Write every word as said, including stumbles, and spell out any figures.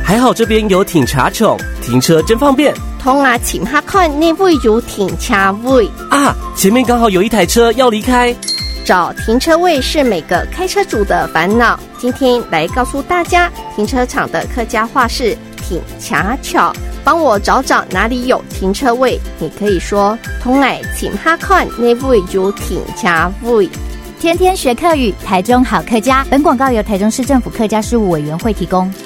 还好这边有停车场，停车真方便。 通啊，请他看那位有停车位啊，前面刚好有一台车要离开。 找停车位是每个开车主的烦恼。今天来告诉大家，停车场的客家话是停车场。帮我找找哪里有停车位，你可以说通来请他看那位有停车位。 天天学客语，台中好客家。本广告由台中市政府客家事务委员会提供。